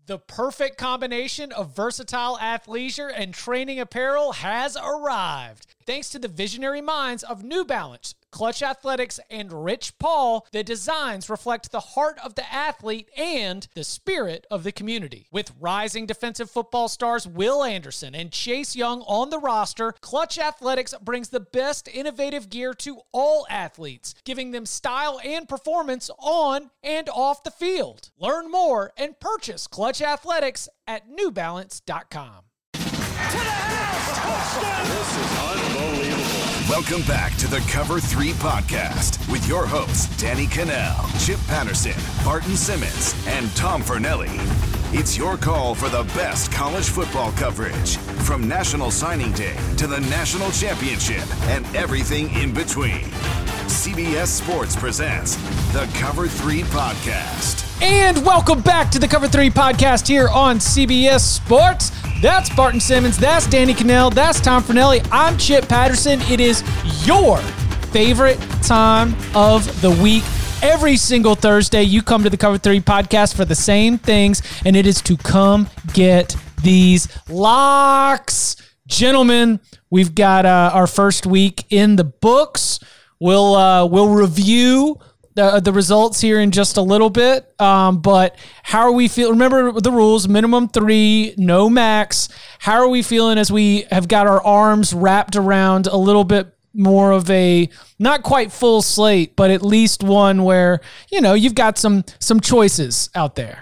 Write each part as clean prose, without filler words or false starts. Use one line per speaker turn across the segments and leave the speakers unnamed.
The perfect combination of versatile athleisure and training apparel has arrived. Thanks to the visionary minds of New Balance, Clutch Athletics, and Rich Paul, the designs reflect the heart of the athlete and the spirit of the community. With rising defensive football stars Will Anderson and Chase Young on the roster, Clutch Athletics brings the best innovative gear to all athletes, giving them style and performance on and off the field. Learn more and purchase Clutch Athletics at newbalance.com.
To the house! Touchdown!
This is unbelievable.
Welcome back to the Cover 3 podcast with your hosts, Danny Cannell, Chip Patterson, Barton Simmons, and Tom Fornelli. It's your call for the best college football coverage, from National Signing Day to the National Championship and everything in between. CBS Sports presents the Cover 3 podcast.
And welcome back to the Cover 3 podcast here on CBS Sports. That's Barton Simmons, that's Danny Cannell, that's Tom Fornelli. I'm Chip Patterson. It is your favorite time of the week. Every single Thursday, you come to the Cover 3 podcast for the same things, and it is to come get these locks. Gentlemen, we've got our first week in the books. We'll review the results here in just a little bit, but how are we feeling? Remember the rules, minimum 3, no max. How are we feeling as we have got our arms wrapped around a little bit more of a, not quite full slate, but at least one where, you know, you've got some choices out there?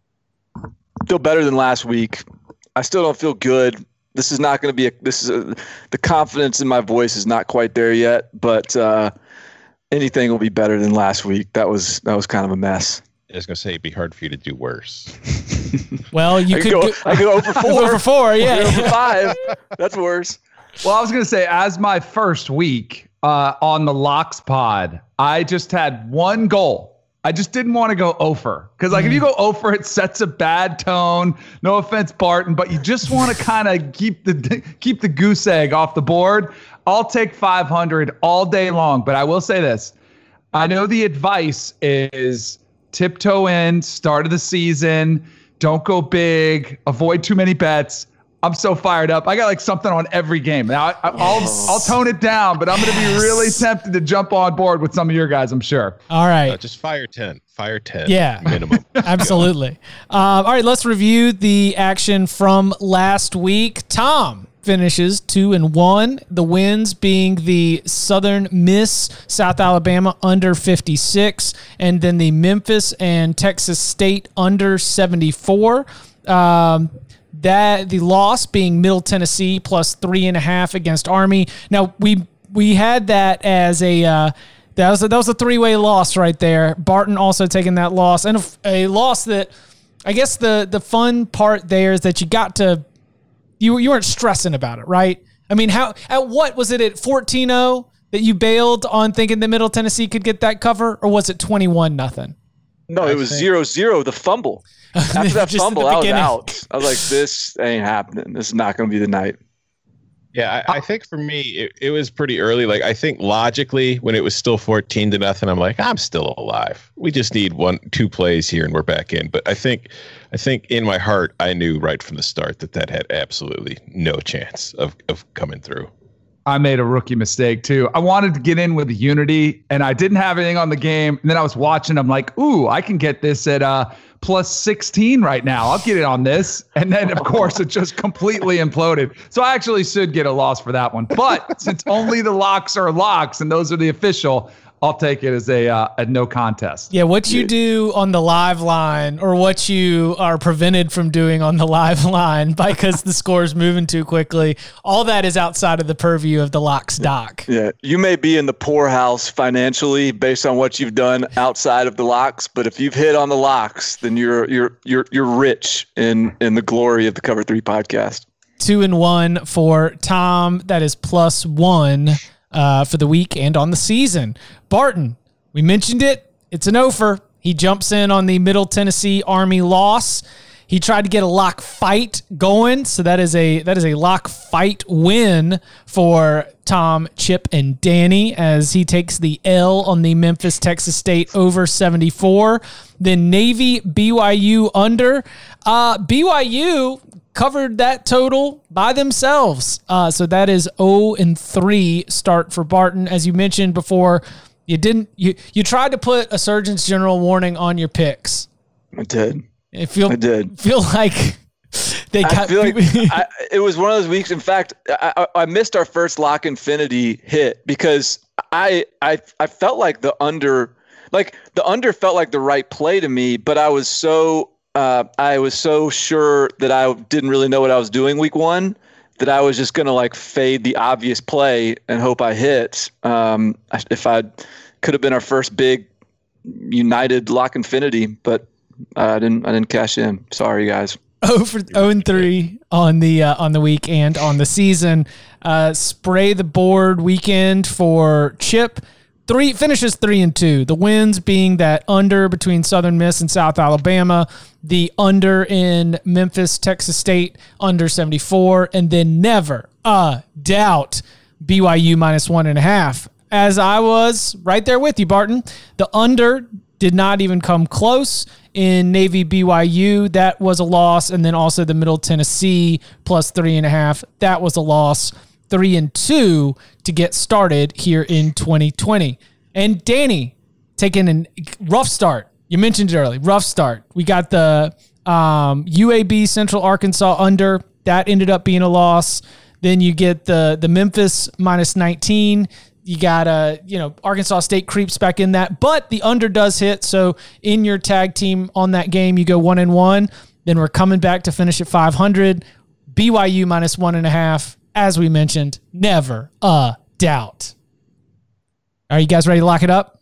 Feel better than last week. I still don't feel good. This is not going to be the confidence in my voice is not quite there yet, but anything will be better than last week. That was kind of a mess.
I was going to say it'd be hard for you to do worse.
Well, I could go
0 for 4.
0 for 4, yeah.
0 for 5. That's worse.
Well, I was going to say, as my first week on the Locks pod, I just had one goal. I just didn't want to go 0 for. Because if you go 0 for, it sets a bad tone. No offense, Barton, but you just want to kind of keep the goose egg off the board. I'll take 500 all day long, but I will say this. I know the advice is tiptoe in, start of the season, don't go big, avoid too many bets. I'm so fired up. I got like something on every game. Now I'll tone it down, but I'm going to be really tempted to jump on board with some of your guys, I'm sure.
All right.
Just fire 10. Fire 10.
Yeah.
Minimum.
Absolutely. All right, let's review the action from last week. Tom finishes 2-1. The wins being the Southern Miss, South Alabama under 56, and then the Memphis and Texas State under 74. That the loss being Middle Tennessee plus 3.5 against Army. Now we had that as a that was a 3-way loss right there. Barton also taking that loss, and a loss that I guess the fun part there is that you weren't stressing about it, right? I mean, at what was it at 14-0 that you bailed on thinking that Middle Tennessee could get that cover, or was it 21-0?
No, it was 0-0, the fumble. After that fumble, I was out. I was like, this ain't happening. This is not going to be the night.
Yeah, I think for me, it was pretty early. Like, I think logically, when it was still 14-0, I'm like, I'm still alive. We just need 1-2 plays here and we're back in. But I think in my heart, I knew right from the start that had absolutely no chance of coming through.
I made a rookie mistake too. I wanted to get in with Unity, and I didn't have anything on the game. And then I was watching. I'm like, ooh, I can get this at plus 16 right now. I'll get it on this. And then, of course, it just completely imploded. So I actually should get a loss for that one. But since only the locks are locks and those are the official, I'll take it as a no contest.
Yeah, what you do on the live line, or what you are prevented from doing on the live line because the score is moving too quickly, all that is outside of the purview of the Locks doc.
Yeah, you may be in the poorhouse financially based on what you've done outside of the locks, but if you've hit on the locks, then you're rich in the glory of the Cover 3 podcast.
2-1 for Tom. That is +1. For the week and on the season. Barton, we mentioned it. It's an 0 for. He jumps in on the Middle Tennessee Army loss. He tried to get a lock fight going, so that is a lock fight win for Tom, Chip, and Danny as he takes the L on the Memphis Texas State over 74. Then Navy BYU under. BYU covered that total by themselves. So that is 0-3 start for Barton. As you mentioned before, you tried to put a Surgeon's General warning on your picks.
I did.
I did. Feel like they got.
I feel like it was one of those weeks. In fact, I missed our first Lock Infinity hit because I felt like the under felt like the right play to me, but I was so sure that I didn't really know what I was doing week one that I was just gonna like fade the obvious play and hope I hit. If I could have been our first big United Lock Infinity, but I didn't cash in. Sorry, guys.
0-3 on the week and on the season. Spray the board weekend for Chip. Finishes 3-2. The wins being that under between Southern Miss and South Alabama, the under in Memphis, Texas State, under 74, and then never a doubt BYU -1.5. As I was right there with you, Barton, the under did not even come close in Navy BYU. That was a loss. And then also the Middle Tennessee +3.5. That was a loss. 3-2 to get started here in 2020. And Danny taking a rough start. You mentioned it early. Rough start. We got the UAB Central Arkansas under. That ended up being a loss. Then you get the Memphis -19. You got Arkansas State creeps back in that, but the under does hit. So in your tag team on that game, you go 1-1. Then we're coming back to finish at 500. BYU -1.5. As we mentioned, never a doubt. Are you guys ready to lock it up?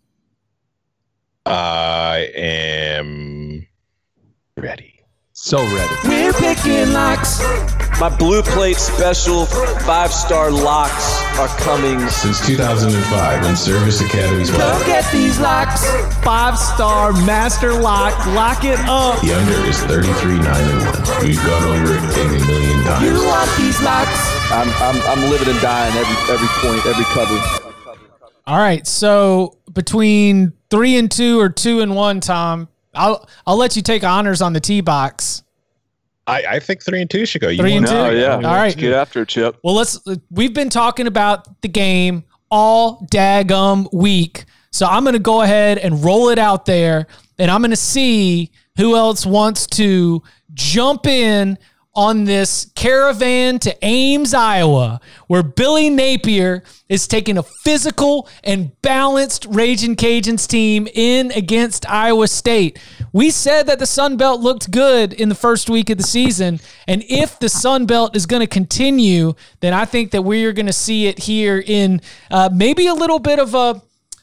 I am ready.
So ready.
We're picking locks.
My Blue Plate special 5-star locks are coming.
Since 2005, when Service Academy's
Come get these locks. 5-star master lock. Lock it up.
the under is 33-9-1. We've gone over it a million times.
You want these locks?
I'm living and dying every point, every cover.
All right. So between 3-2 or 2-1, Tom, I'll let you take honors on the tee box.
I think 3-2 should go.
3-2?
No, yeah.
All right.
Get after it, Chip.
Well, we've been talking about the game all daggum week. So I'm going to go ahead and roll it out there, and I'm going to see who else wants to jump in on this caravan to Ames, Iowa, where Billy Napier is taking a physical and balanced Ragin' Cajuns team in against Iowa State. We said that the Sun Belt looked good in the first week of the season, and if the Sun Belt is going to continue, then I think that we are going to see it here in maybe a little bit of a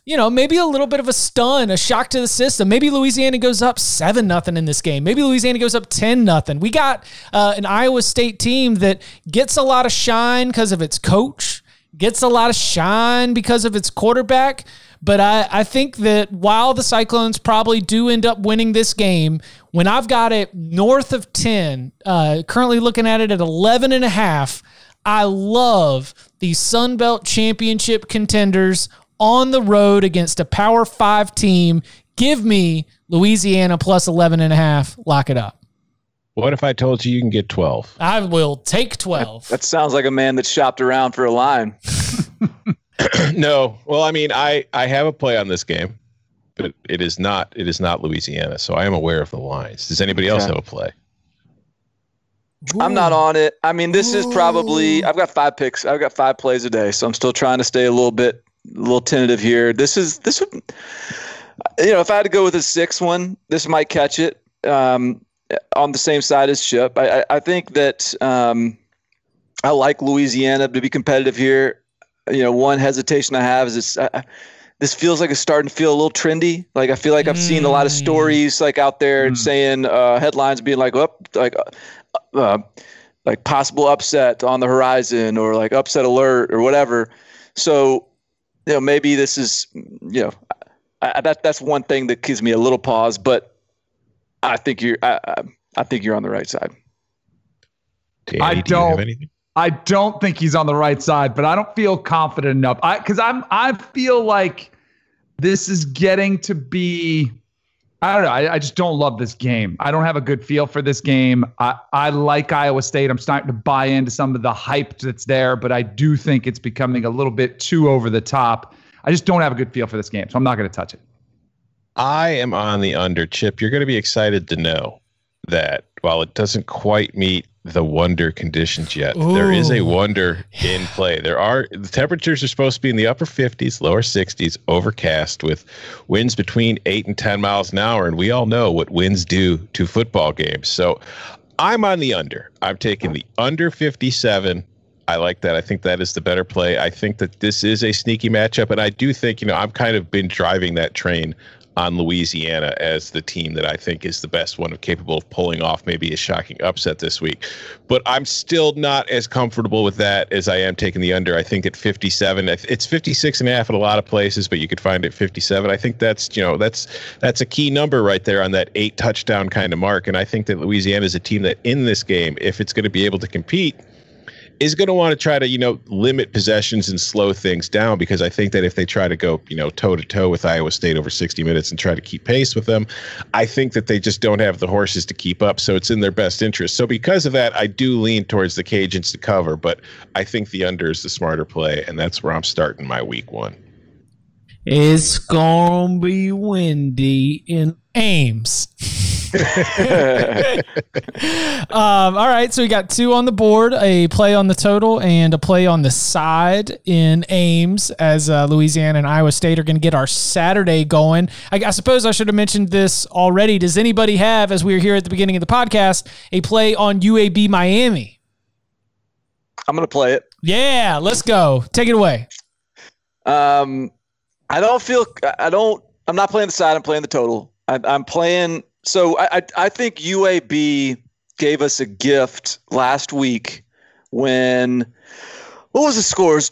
stun, a shock to the system. Maybe Louisiana goes up 7-0 in this game. Maybe Louisiana goes up 10-0. We got an Iowa State team that gets a lot of shine because of its coach, gets a lot of shine because of its quarterback. But I think that while the Cyclones probably do end up winning this game, when I've got it north of 10, currently looking at it at 11.5, I love the Sun Belt Championship contenders on the road against a Power 5 team. Give me Louisiana plus 11.5. Lock it up.
What if I told you can get 12?
I will take 12.
That sounds like a man that shopped around for a line.
No. Well, I mean, I have a play on this game, but it is not Louisiana, so I am aware of the lines. Does anybody else have a play?
I'm not on it. I mean, this is probably, I've got 5 picks. I've got 5 plays a day, so I'm still trying to stay a little tentative here. This would, if I had to go with a 6th one, this might catch it on the same side as Chip. I think that I like Louisiana to be competitive here. One hesitation I have is this feels like it's starting to feel a little trendy. Like I feel like I've seen a lot of stories like out there saying headlines being like like possible upset on the horizon or like upset alert or whatever. So maybe this is that's one thing that gives me a little pause. But I think I think you're on the right side.
Danny, do you have anything?
I don't think he's on the right side, but I don't feel confident enough. I feel like this is getting to be, I don't know. I just don't love this game. I don't have a good feel for this game. I like Iowa State. I'm starting to buy into some of the hype that's there, but I do think it's becoming a little bit too over the top. I just don't have a good feel for this game, so I'm not going to touch it.
I am on the under. Chip, you're going to be excited to know that while it doesn't quite meet the wonder conditions yet, there is a wonder in play. The temperatures are supposed to be in the upper 50s, lower 60s, overcast with winds between 8 and 10 miles an hour. And we all know what winds do to football games. So I'm on the under. I'm taking the under 57. I like that. I think that is the better play. I think that this is a sneaky matchup. And I do think, I've kind of been driving that train on Louisiana as the team that I think is the best one capable of pulling off maybe a shocking upset this week. But I'm still not as comfortable with that as I am taking the under. I think at 57, it's 56.5 at a lot of places, but you could find it at 57. I think that's a key number right there on that 8 touchdown kind of mark. And I think that Louisiana is a team that in this game, if it's going to be able to compete, is going to want to try to, limit possessions and slow things down, because I think that if they try to go, toe to toe with Iowa State over 60 minutes and try to keep pace with them, I think that they just don't have the horses to keep up. So it's in their best interest. So because of that, I do lean towards the Cajuns to cover, but I think the under is the smarter play. And that's where I'm starting my week 1.
It's gonna be windy in Ames. All right, so we got 2 on the board, a play on the total and a play on the side in Ames, as Louisiana and Iowa State are going to get our Saturday going. I suppose I should have mentioned this already. Does anybody have, as we were here at the beginning of the podcast, a play on UAB Miami?
I'm going to play it.
Yeah, let's go. Take it away.
I'm not playing the side. I'm playing the total. I'm playing. So I think UAB gave us a gift last week when, what was the scores?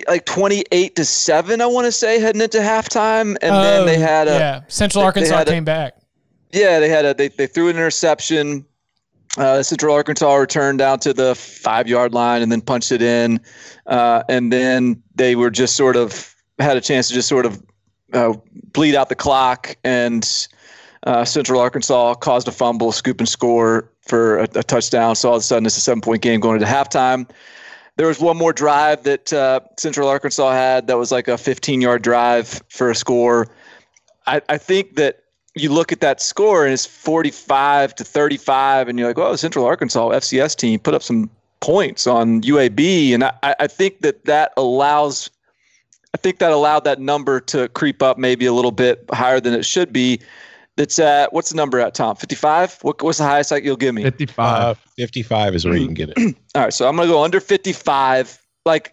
28-7, I want to say, heading into halftime. And then they had
Central Arkansas came back.
Yeah, they threw an interception. Central Arkansas returned down to the 5-yard line and then punched it in. And then they were just sort of had a chance to just sort of bleed out the clock, and Central Arkansas caused a fumble, scoop and score for a touchdown. So all of a sudden it's a 7-point game going into halftime. There was one more drive that Central Arkansas had that was like a 15-yard drive for a score. I think that you look at that score and it's 45-35, and you're like, well, Central Arkansas FCS team put up some points on UAB, and I think that allowed that number to creep up maybe a little bit higher than it should be. It's at, what's the number at, Tom? 55? What's the highest you'll give me?
55.
55 is where you can get it.
All right, so I'm going to go under 55. Like,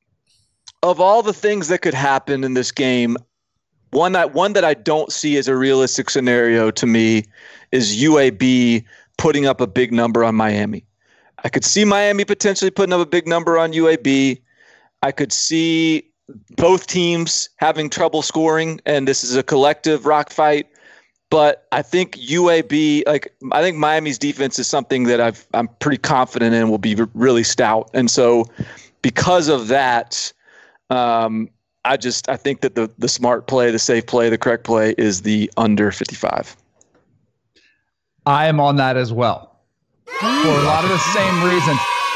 of all the things that could happen in this game, one that I don't see as a realistic scenario to me is UAB putting up a big number on Miami. I could see Miami potentially putting up a big number on UAB. I could see both teams having trouble scoring, and this is a collective rock fight. But I think UAB, I think Miami's defense is something that I'm pretty confident in will be really stout. And so because of that, I think that the smart play, the safe play, the correct play is the under 55.
I am on that as well for a lot of the same reasons.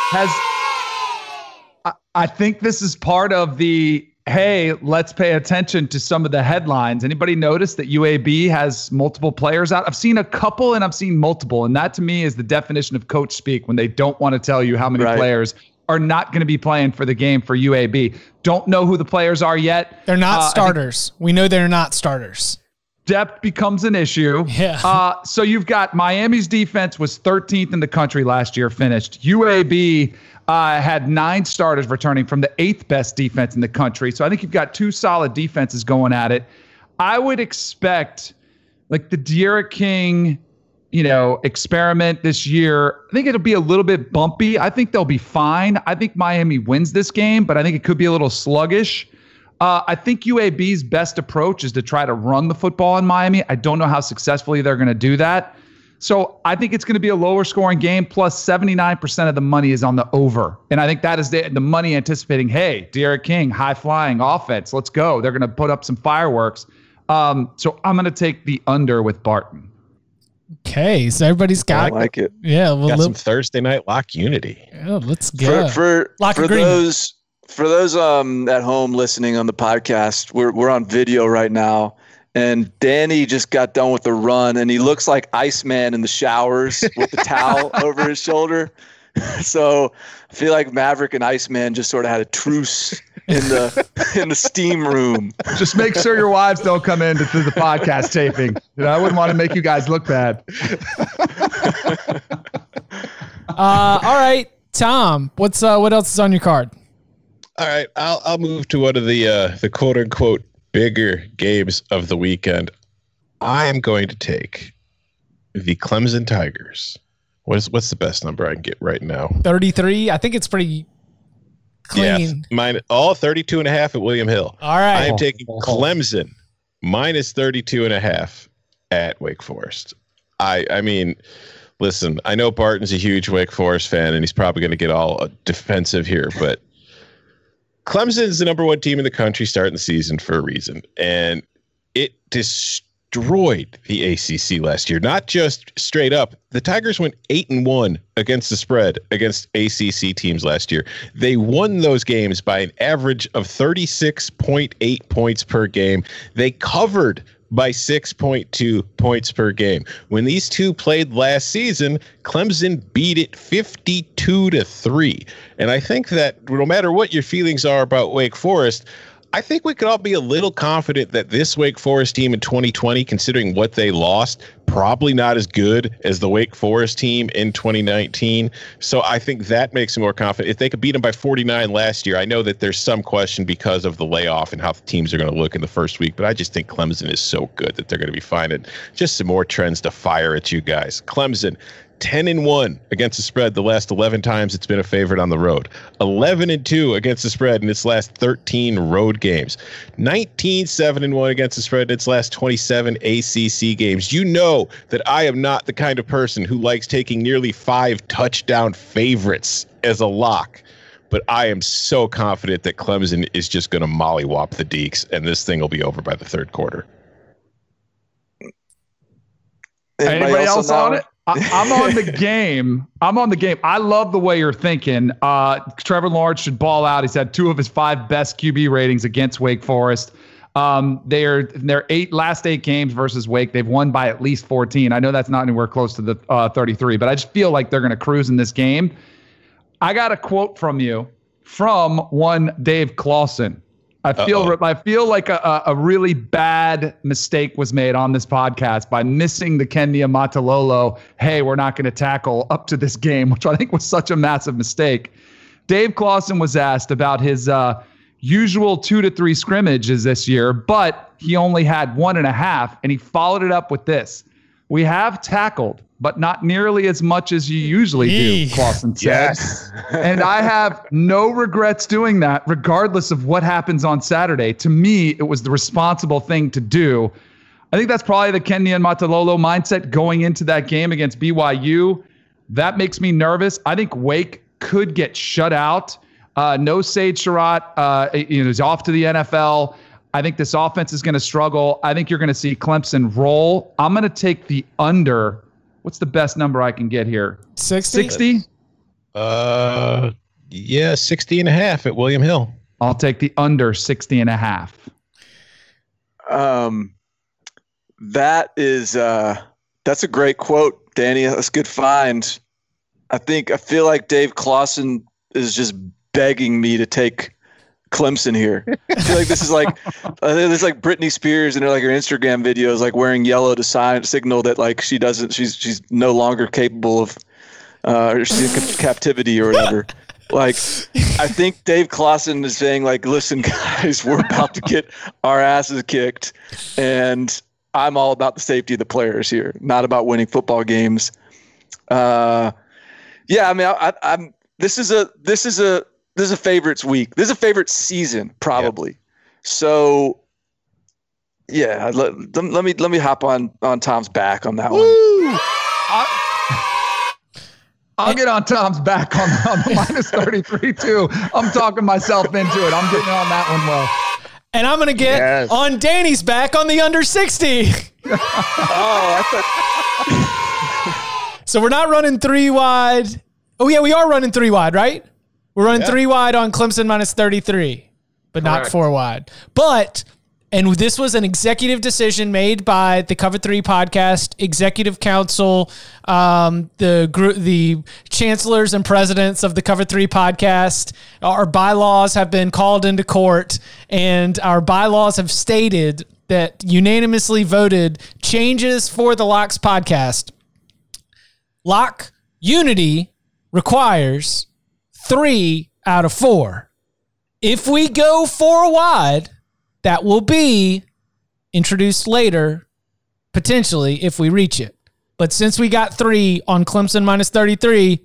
I think this is part of the, hey, let's pay attention to some of the headlines. Anybody notice that UAB has multiple players out? I've seen a couple and I've seen multiple. And that to me is the definition of coach speak, when they don't want to tell you how many players are not going to be playing for the game for UAB. Don't know who the players are yet.
They're not starters. We know they're not starters.
Depth becomes an issue.
Yeah.
So you've got Miami's defense was 13th in the country last year, finished. UAB had 9 starters returning from the 8th best defense in the country. So I think you've got 2 solid defenses going at it. I would expect, like, the D'Eriq King, experiment this year. I think it'll be a little bit bumpy. I think they'll be fine. I think Miami wins this game, but I think it could be a little sluggish. I think UAB's best approach is to try to run the football in Miami. I don't know how successfully they're going to do that. So I think it's going to be a lower scoring game. Plus 79% of the money is on the over. And I think that is the money anticipating, hey, D'Eriq King, high flying offense. Let's go. They're going to put up some fireworks. So I'm going to take the under with Barton.
Okay, so everybody's got.
I like it.
Yeah, well,
Got some Thursday night lock unity.
Yeah, let's go.
For
agreement.
those at home listening on the podcast, we're on video right now, and Danny just got done with the run, and he looks like Iceman in the showers with the towel over his shoulder. So I feel like Maverick and Iceman just sort of had a truce in the steam room.
Just make sure your wives don't come in to the podcast taping. I wouldn't want to make you guys look bad.
All right, Tom, what else is on your card?
All right, I'll move to one of the quote unquote bigger games of the weekend. I am going to take the Clemson Tigers. What's the best number I can get right now?
33. I think it's pretty clean.
Yeah, all 32.5 at William Hill.
All right.
I am taking Clemson minus 32.5 at Wake Forest. I mean, listen, I know Barton's a huge Wake Forest fan, and he's probably going to get all defensive here, but Clemson is the number one team in the country starting the season for a reason, and it destroyed the ACC last year. Not just straight up. The Tigers went 8-1 against the spread against ACC teams last year. They won those games by an average of 36.8 points per game. They covered by 6.2 points per game. When these two played last season, Clemson beat it 52-3. And I think that no matter what your feelings are about Wake Forest, I think we could all be a little confident that this Wake Forest team in 2020, considering what they lost, probably not as good as the Wake Forest team in 2019. So I think that makes me more confident. If they could beat them by 49 last year, I know that there's some question because of the layoff and how the teams are going to look in the first week, but I just think Clemson is so good that they're going to be fine. And just some more trends to fire at you guys. Clemson, 10-1 against the spread the last 11 times it's been a favorite on the road. 11-2 against the spread in its last 13 road games. 19-7-1 against the spread in its last 27 ACC games. You know that I am not the kind of person who likes taking nearly 5 touchdown favorites as a lock. But I am so confident that Clemson is just going to mollywop the Deacs, and this thing will be over by the third quarter.
Anybody else on it? I'm on the game. I love the way you're thinking. Trevor Lawrence should ball out. He's had 2 of his 5 best QB ratings against Wake Forest. Their last 8 games versus Wake, they've won by at least 14. I know that's not anywhere close to the 33, but I just feel like they're going to cruise in this game. I got a quote from you from one Dave Clawson. I feel like a really bad mistake was made on this podcast by missing the Ken Niumatalolo, hey, we're not going to tackle up to this game, which I think was such a massive mistake. Dave Clawson was asked about his usual 2 to 3 scrimmages this year, but he only had 1.5, and he followed it up with this. We have tackled, but not nearly as much as you usually do, Clawson said.
Yes.
And I have no regrets doing that, regardless of what happens on Saturday. To me, it was the responsible thing to do. I think that's probably the Ken Niumatalolo mindset going into that game against BYU. That makes me nervous. I think Wake could get shut out. No Sage Surratt, is off to the NFL. I think this offense is going to struggle. I think you're going to see Clemson roll. I'm going to take the under. What's the best number I can get here? 60?
Yeah, 60.5 at William Hill.
I'll take the under 60.5.
That's a great quote, Danny. That's a good find. I feel like Dave Clawson is just begging me to take Clemson here. I feel like this is like Britney Spears and her Instagram videos, like wearing yellow to signal that like she's no longer capable of or she's in captivity or whatever. Like, I think Dave Clawson is saying like, listen guys, we're about to get our asses kicked, and I'm all about the safety of the players here, not about winning football games. Yeah, I mean, this is a favorites week. This is a favorite season, probably. Yep. So, yeah, let me hop on Tom's back on that one.
I'll get on Tom's back on the minus 33 too. I'm talking myself into it. I'm getting on that one well.
And I'm going to get on Danny's back on the under 60. So we're not running 3 wide. Oh, yeah, we are running 3 wide, right? We're running 3 wide on Clemson minus 33, but not 4 wide. And this was an executive decision made by the Cover 3 podcast, executive council, the chancellors and presidents of the Cover 3 podcast. Our bylaws have been called into court, and our bylaws have stated that unanimously voted changes for the Locks podcast. Lock Unity requires 3 out of 4. If we go 4 wide, that will be introduced later, potentially, if we reach it. But since we got 3 on Clemson minus 33,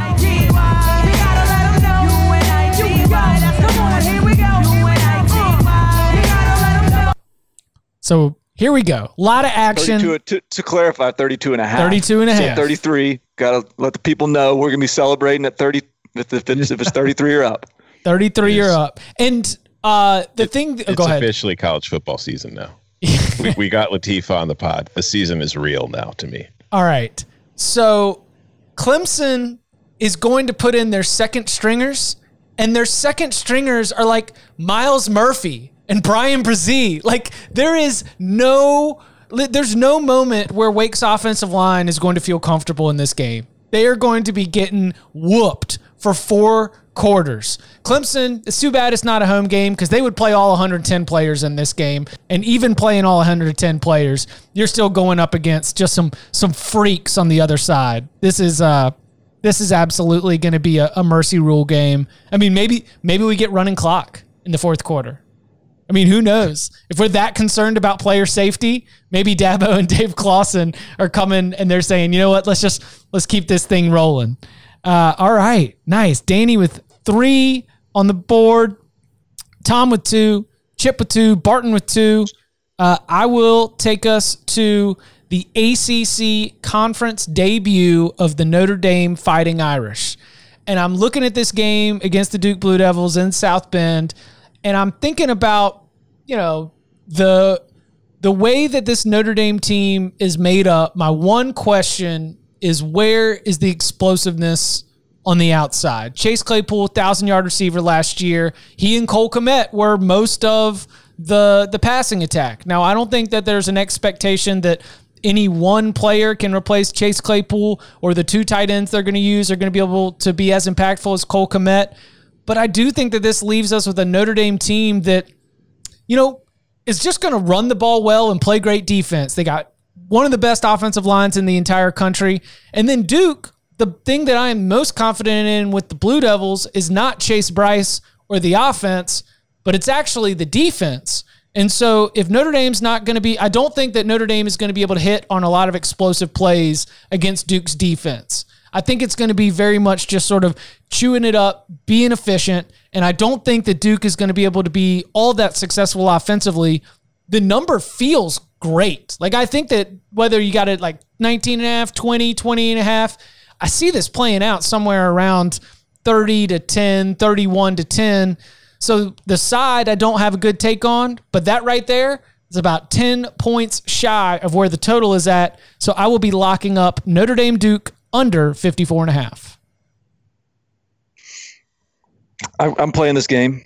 so here we go. A lot of action.
To clarify, 32 and a half.
32 and a half.
33. Got to let the people know we're going to be celebrating at 30 if it's 33 or up.
33 or up. And it's
officially college football season now. we got Latifah on the pod. The season is real now to me.
All right. So Clemson is going to put in their second stringers, and their second stringers are like Miles Murphy and Brian Brzee. Like there's no moment where Wake's offensive line is going to feel comfortable in this game. They are going to be getting whooped for 4 quarters. Clemson, it's too bad it's not a home game because they would play all 110 players in this game. And even playing all 110 players, you're still going up against just some freaks on the other side. This is absolutely going to be a mercy rule game. I mean, maybe we get running clock in the 4th quarter. I mean, who knows? If we're that concerned about player safety, maybe Dabo and Dave Clawson are coming and they're saying, you know what, let's keep this thing rolling. All right, nice. Danny with 3 on the board, Tom with 2, Chip with 2, Barton with 2. I will take us to the ACC conference debut of the Notre Dame Fighting Irish. And I'm looking at this game against the Duke Blue Devils in South Bend, and I'm thinking about, the way that this Notre Dame team is made up. My one question is, where is the explosiveness on the outside? Chase Claypool, 1,000-yard receiver last year. He and Cole Kmet were most of the passing attack. Now, I don't think that there's an expectation that any one player can replace Chase Claypool, or the 2 tight ends they're going to use are going to be able to be as impactful as Cole Kmet. But I do think that this leaves us with a Notre Dame team that, is just going to run the ball well and play great defense. They got one of the best offensive lines in the entire country. And then Duke, the thing that I am most confident in with the Blue Devils is not Chase Bryce or the offense, but it's actually the defense. And so if Notre Dame's not going to be, I don't think that Notre Dame is going to be able to hit on a lot of explosive plays against Duke's defense. I think it's going to be very much just sort of chewing it up, being efficient, and I don't think that Duke is going to be able to be all that successful offensively. The number feels great. Like, I think that whether you got it like 19.5, 20, 20.5, I see this playing out somewhere around 30-10, 31-10. So the side I don't have a good take on, but that right there is about 10 points shy of where the total is at. So I will be locking up Notre Dame Duke under 54.5.
I'm playing this game.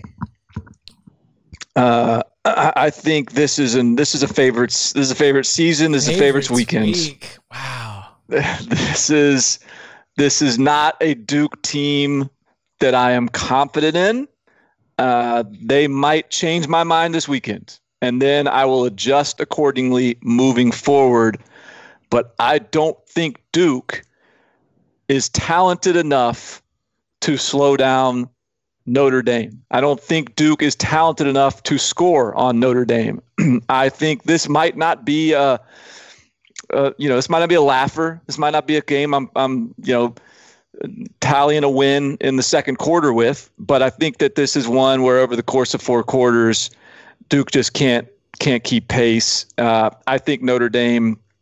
I think this is a favorite season. This is a favorites weekend.
Wow.
This is not a Duke team that I am confident in. They might change my mind this weekend, and then I will adjust accordingly moving forward. But I don't think Duke is talented enough to slow down Notre Dame. I don't think Duke is talented enough to score on Notre Dame. I think this might not be this might not be a laugher. This might not be a game I'm tallying a win in the second quarter with, but I think that this is one where over the course of 4 quarters, Duke just can't keep pace. I think Notre Dame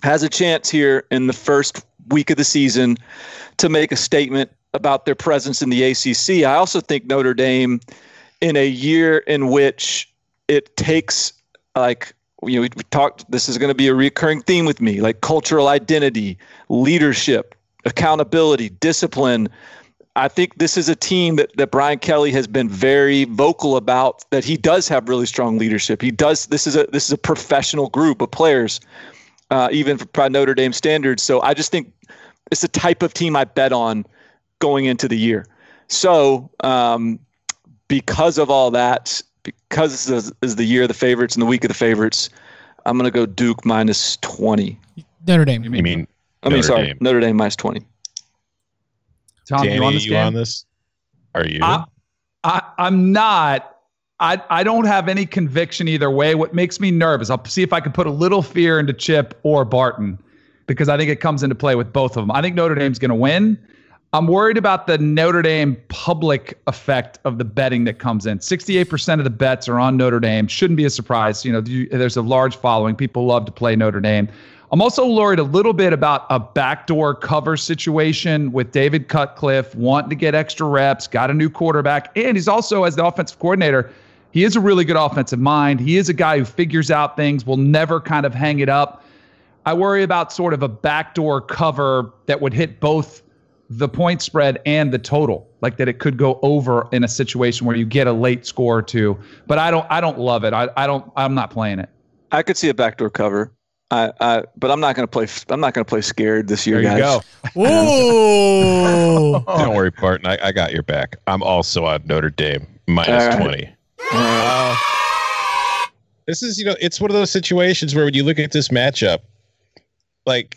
has a chance here in the first week of the season to make a statement about their presence in the ACC. I also think Notre Dame, in a year in which it takes, like, we talked, this is going to be a recurring theme with me, like cultural identity, leadership, accountability, discipline. I think this is a team that Brian Kelly has been very vocal about, that he does have really strong leadership. This is a professional group of players, even by Notre Dame standards. So I just think it's the type of team I bet on going into the year. So because of all that, because this is the year of the favorites and the week of the favorites, I'm going to go Duke minus 20.
Notre Dame.
Notre Dame minus 20.
Tom,
Danny,
you on this?
Are you?
I'm not. I don't have any conviction either way. What makes me nervous, I'll see if I can put a little fear into Chip or Barton, because I think it comes into play with both of them. I think Notre Dame's going to win. I'm worried about the Notre Dame public effect of the betting that comes in. 68% of the bets are on Notre Dame. Shouldn't be a surprise. There's a large following. People love to play Notre Dame. I'm also worried a little bit about a backdoor cover situation with David Cutcliffe wanting to get extra reps, got a new quarterback, and he's also, as the offensive coordinator, he is a really good offensive mind. He is a guy who figures out things, will never kind of hang it up. I worry about sort of a backdoor cover that would hit both the point spread and the total, like that it could go over in a situation where you get a late score or two. But I don't love it. I'm not playing it.
I could see a backdoor cover. But I'm not going to play. I'm not going to play scared this year,
guys.
There
you
go. Ooh.
Don't worry, Barton. I got your back. I'm also on Notre Dame minus 20. This is, it's one of those situations where when you look at this matchup, like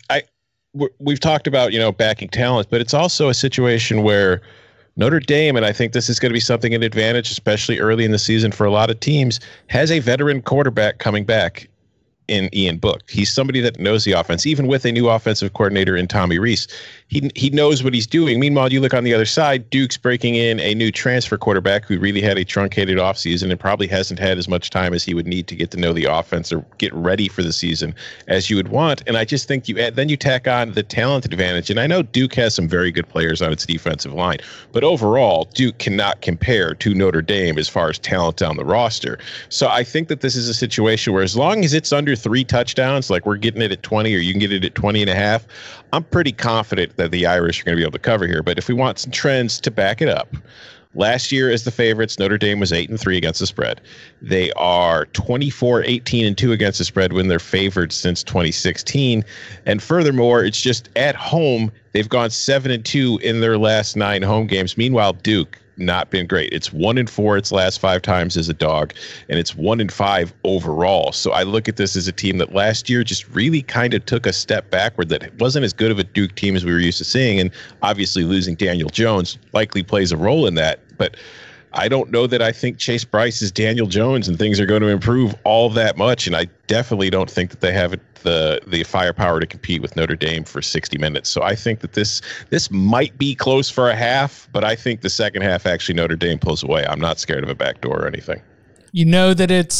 we've talked about, backing talent, but it's also a situation where Notre Dame, and I think this is going to be something an advantage, especially early in the season for a lot of teams, has a veteran quarterback coming back in Ian Book. He's somebody that knows the offense, even with a new offensive coordinator in Tommy Rees. He knows what he's doing. Meanwhile, you look on the other side, Duke's breaking in a new transfer quarterback who really had a truncated offseason and probably hasn't had as much time as he would need to get to know the offense or get ready for the season as you would want. And I just think then you tack on the talent advantage. And I know Duke has some very good players on its defensive line, but overall, Duke cannot compare to Notre Dame as far as talent on the roster. So I think that this is a situation where as long as it's under 3 touchdowns, like we're getting it at 20 or you can get it at 20.5, I'm pretty confident that the Irish are going to be able to cover here. But if we want some trends to back it up, last year as the favorites, Notre Dame was 8-3 against the spread. They are 24-18-2 against the spread when they're favored since 2016. And furthermore, it's just at home, they've gone 7-2 in their last 9 home games. Meanwhile, Duke, not been great. It's 1-4 its last 5 times as a dog, and it's 1-5 overall. So I look at this as a team that last year just really kind of took a step backward, that wasn't as good of a Duke team as we were used to seeing. And obviously losing Daniel Jones likely plays a role in that. But I don't know that I think Chase Bryce is Daniel Jones and things are going to improve all that much. And I definitely don't think that they have the firepower to compete with Notre Dame for 60 minutes. So I think that this might be close for a half, but I think the second half actually Notre Dame pulls away. I'm not scared of a backdoor or anything.
You know that it's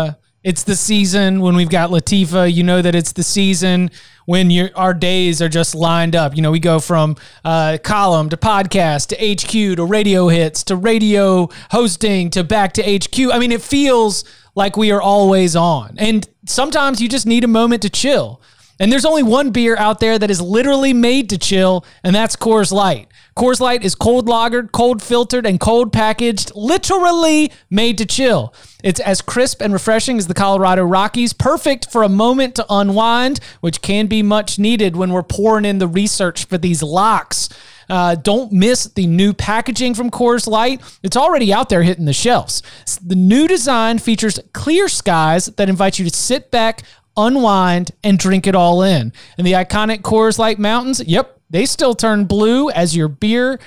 the season when we've got Latifah. You know that it's the season when our days are just lined up. We go from column to podcast to HQ to radio hits to radio hosting to back to HQ. I mean, it feels like we are always on. And sometimes you just need a moment to chill. And there's only one beer out there that is literally made to chill, and that's Coors Light. Coors Light is cold lagered, cold filtered, and cold packaged, literally made to chill. It's as crisp and refreshing as the Colorado Rockies, perfect for a moment to unwind, which can be much needed when we're pouring in the research for these locks. Don't miss the new packaging from Coors Light. It's already out there hitting the shelves. The new design features clear skies that invite you to sit back, unwind, and drink it all in. And the iconic Coors Light mountains, yep, they still turn blue as your beer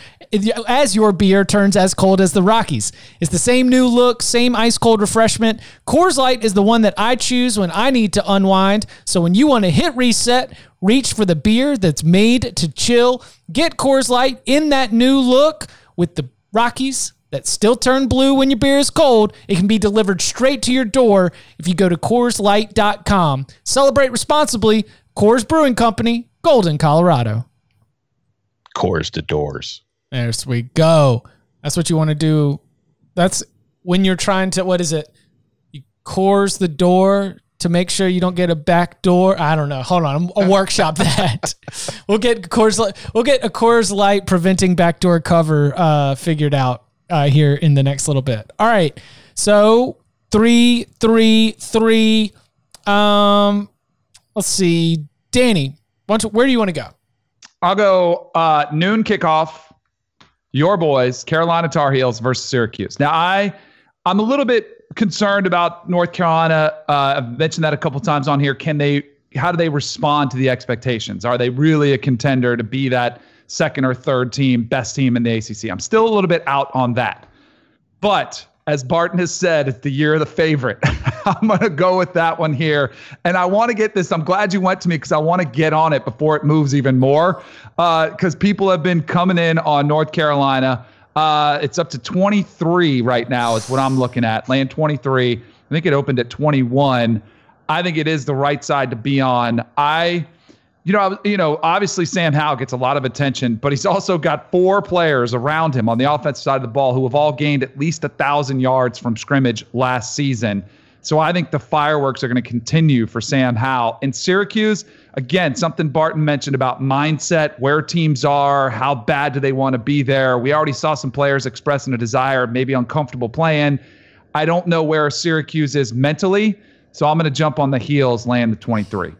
turns as cold as the Rockies. It's the same new look, same ice cold refreshment. Coors Light is the one that I choose when I need to unwind. So when you want to hit reset, reach for the beer that's made to chill. Get Coors Light in that new look with the Rockies that still turn blue when your beer is cold. It can be delivered straight to your door if you go to CoorsLight.com. Celebrate responsibly. Coors Brewing Company, Golden, Colorado.
Coors to doors.
There we go. That's what you want to do. That's when you're trying to, what is it? You Coors the door to make sure you don't get a back door. I don't know. Hold on. I'll workshop that. We'll get a Coors Light preventing backdoor cover figured out here in the next little bit. All right. So 3-3-3. Let's see. Danny, where do you want to go?
I'll go noon kickoff. Your boys, Carolina Tar Heels versus Syracuse. Now, I'm a little bit concerned about North Carolina. I've mentioned that a couple times on here. How do they respond to the expectations? Are they really a contender to be that second or third team, best team in the ACC? I'm still a little bit out on that. But as Barton has said, it's the year of the favorite. I'm going to go with that one here. And I want to get this. I'm glad you went to me because I want to get on it before it moves even more. Because people have been coming in on North Carolina. It's up to 23 right now is what I'm looking at. Laying 23. I think it opened at 21. I think it is the right side to be on. Obviously Sam Howell gets a lot of attention, but he's also got 4 players around him on the offensive side of the ball who have all gained at least 1,000 yards from scrimmage last season. So I think the fireworks are going to continue for Sam Howell. In Syracuse, again, something Barton mentioned about mindset, where teams are, how bad do they want to be there. We already saw some players expressing a desire, maybe uncomfortable playing. I don't know where Syracuse is mentally, so I'm going to jump on the heels, laying the 23.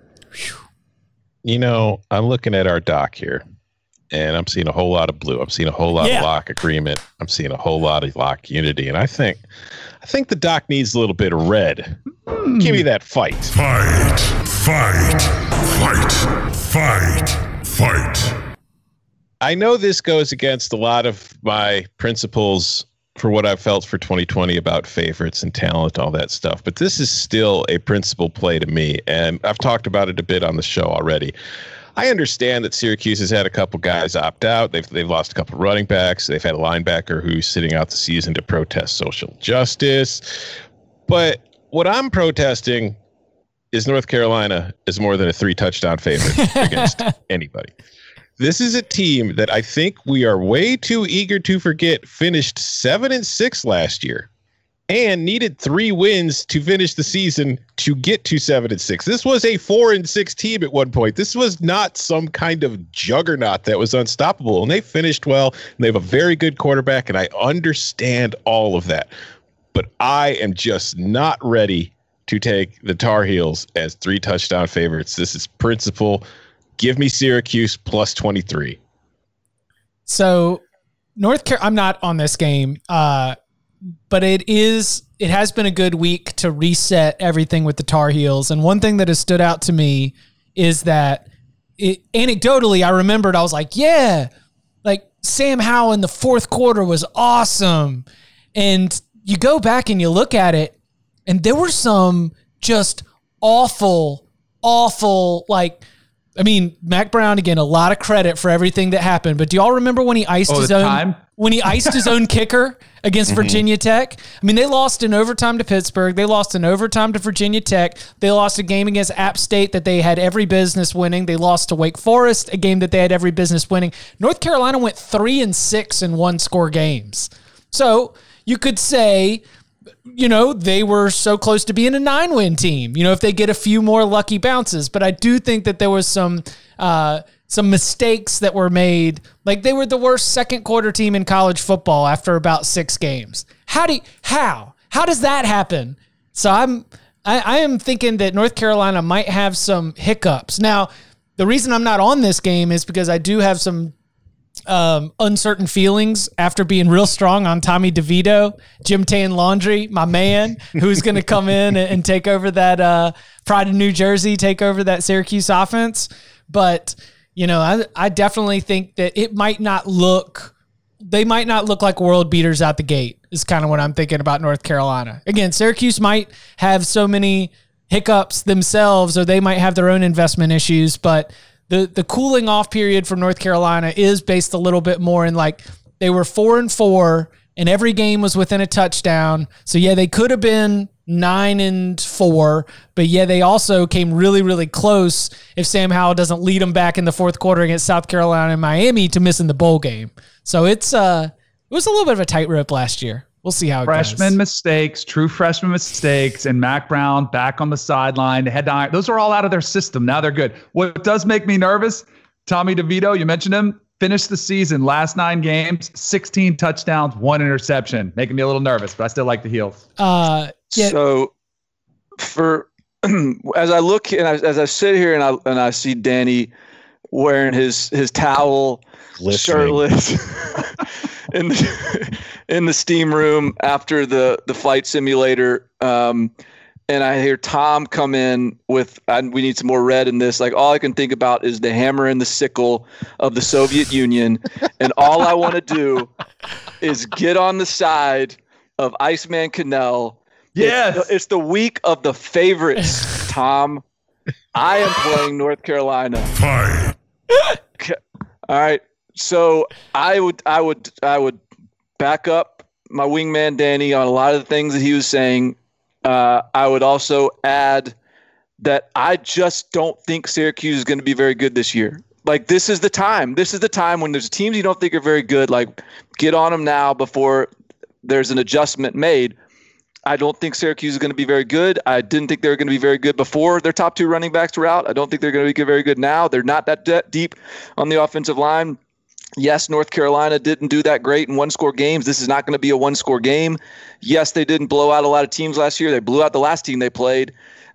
I'm looking at our doc here, and I'm seeing a whole lot of blue. I'm seeing a whole lot of lock agreement. I'm seeing a whole lot of lock unity, and I think the doc needs a little bit of red. Give me that fight.
Fight, fight, fight, fight, fight.
I know this goes against a lot of my principles for what I've felt for 2020 about favorites and talent, all that stuff. But this is still a principle play to me, and I've talked about it a bit on the show already. I understand that Syracuse has had a couple guys opt out. They've lost a couple running backs. They've had a linebacker who's sitting out the season to protest social justice. But what I'm protesting is North Carolina is more than a 3-touchdown favorite against anybody. This is a team that I think we are way too eager to forget finished 7-6 last year and needed 3 wins to finish the season to get to 7-6. This was a 4-6 team at one point. This was not some kind of juggernaut that was unstoppable, and they finished well, and they have a very good quarterback, and I understand all of that. But I am just not ready to take the Tar Heels as 3-touchdown favorites. This is principle. Give me Syracuse plus 23.
So I'm not on this game, but it has been a good week to reset everything with the Tar Heels. And one thing that has stood out to me is that anecdotally, I remembered, I was like, yeah, like Sam Howell in the fourth quarter was awesome. And you go back and you look at it, and there were some just awful, Mac Brown, again, a lot of credit for everything that happened. But do y'all remember when he iced his own kicker against Virginia Tech? I mean, they lost in overtime to Pittsburgh. They lost in overtime to Virginia Tech. They lost a game against App State that they had every business winning. They lost to Wake Forest, a game that they had every business winning. North Carolina went 3-6 in one-score games. So you could say, they were so close to being a 9-win team, if they get a few more lucky bounces. But I do think that there was some mistakes that were made. Like, they were the worst second quarter team in college football after about 6 games. How does that happen? So I am thinking that North Carolina might have some hiccups. Now, the reason I'm not on this game is because I do have some uncertain feelings after being real strong on Tommy DeVito, Jim Tan Laundry, my man, who's going to come in and take over that Pride of New Jersey, take over that Syracuse offense. But, I definitely think that they might not look like world beaters out the gate is kind of what I'm thinking about North Carolina. Again, Syracuse might have so many hiccups themselves, or they might have their own investment issues, but the cooling off period for North Carolina is based a little bit more in, like, they were 4-4 and every game was within a touchdown. So yeah, they could have been 9-4, but yeah, they also came really, really close if Sam Howell doesn't lead them back in the fourth quarter against South Carolina and Miami to missing the bowl game. So it was a little bit of a tightrope last year. We'll see how it
freshman
goes.
mistakes, true freshman mistakes, and Mac Brown back on the sideline. Those are all out of their system. Now they're good. What does make me nervous, Tommy DeVito, you mentioned him, finished the season, last 9 games, 16 touchdowns, 1 interception. Making me a little nervous, but I still like the Heels.
Yeah.
So as I look and as I sit here and I see Danny wearing his towel,
Glistening.
shirtless in the steam room after the flight simulator, and I hear Tom come in with, we need some more red in this. Like, all I can think about is the hammer and the sickle of the Soviet Union. And all I want to do is get on the side of Iceman Cannell.
Yes.
It's the week of the favorites, Tom. I am playing North Carolina.
Fight.
All right. So I would back up my wingman Danny on a lot of the things that he was saying. I would also add that I just don't think Syracuse is going to be very good this year. Like, this is the time. This is the time when there's teams you don't think are very good. Like, get on them now before there's an adjustment made. I don't think Syracuse is going to be very good. I didn't think they were going to be very good before their top 2 running backs were out. I don't think they're going to be very good now. They're not that deep on the offensive line. Yes, North Carolina didn't do that great in one-score games. This is not going to be a one-score game. Yes, they didn't blow out a lot of teams last year. They blew out the last team they played.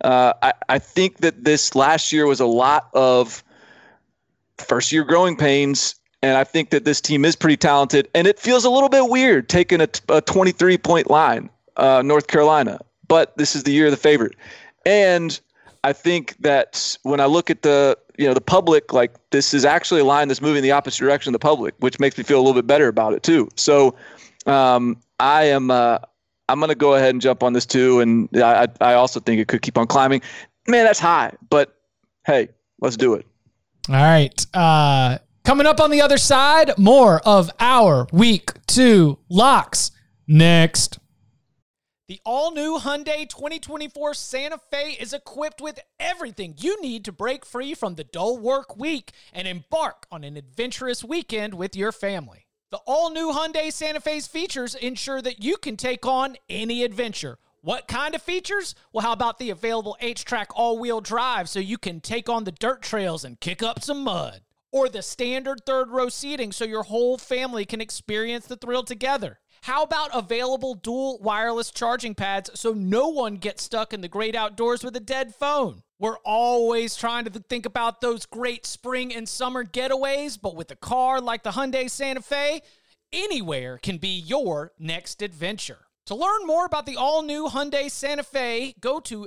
I think that this last year was a lot of first-year growing pains, and I think that this team is pretty talented. And it feels a little bit weird taking a 23-point line, North Carolina. But this is the year of the favorite. And I think that when I look at the public, like, this is actually a line that's moving the opposite direction of the public, which makes me feel a little bit better about it too. So I'm going to go ahead and jump on this too. And I also think it could keep on climbing. Man, that's high, but hey, let's do it.
All right. Coming up on the other side, more of our Week 2 locks next. The all-new Hyundai 2024 Santa Fe is equipped with everything you need to break free from the dull work week and embark on an adventurous weekend with your family. The all-new Hyundai Santa Fe's features ensure that you can take on any adventure. What kind of features? Well, how about the available H-Track all-wheel drive so you can take on the dirt trails and kick up some mud? Or the standard third-row seating so your whole family can experience the thrill together? How about available dual wireless charging pads so no one gets stuck in the great outdoors with a dead phone? We're always trying to think about those great spring and summer getaways, but with a car like the Hyundai Santa Fe, anywhere can be your next adventure. To learn more about the all-new Hyundai Santa Fe, go to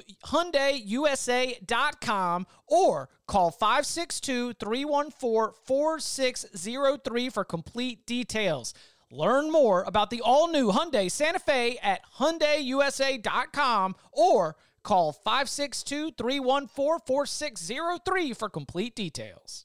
HyundaiUSA.com or call 562-314-4603 for complete details. Learn more about the all-new Hyundai Santa Fe at HyundaiUSA.com or call 562-314-4603 for complete details.